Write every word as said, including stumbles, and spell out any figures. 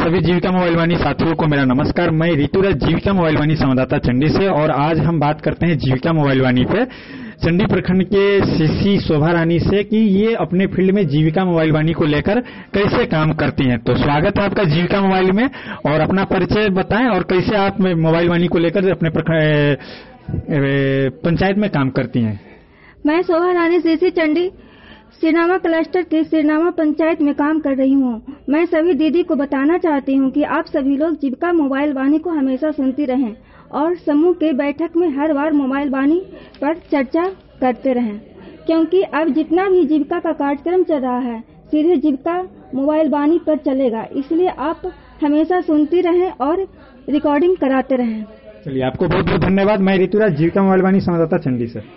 सभी जीविका मोबाइल वाणी साथियों को मेरा नमस्कार। मैं ऋतुराज जीविका मोबाइल वाणी संवाददाता चंडी से, और आज हम बात करते हैं जीविका मोबाइल वाणी पे चंडी प्रखंड के सीसी शोभा रानी से कि ये अपने फील्ड में जीविका मोबाइल वाणी को लेकर कैसे काम करती हैं। तो स्वागत है आपका जीविका मोबाइल में, और अपना परिचय बताएं और कैसे आप मोबाइल वाणी को लेकर अपने पंचायत में काम करती हैं। मैं शोभा रानी सीसी चंडी सिरनामा क्लस्टर के सिरनामा पंचायत में काम कर रही हूँ। मैं सभी दीदी को बताना चाहती हूँ कि आप सभी लोग जीविका मोबाइल वाणी को हमेशा सुनती रहें और समूह के बैठक में हर बार मोबाइल वाणी पर चर्चा करते रहें, क्योंकि अब जितना भी जीविका का कार्यक्रम चल रहा है सीधे जीविका मोबाइल वाणी पर चलेगा। इसलिए आप हमेशा सुनती रहें और रिकॉर्डिंग कराते रहें। चलिए, आपको बहुत बहुत धन्यवाद। मैं ऋतुराज जीविका मोबाइल वाणी संवाददाता चंडी से।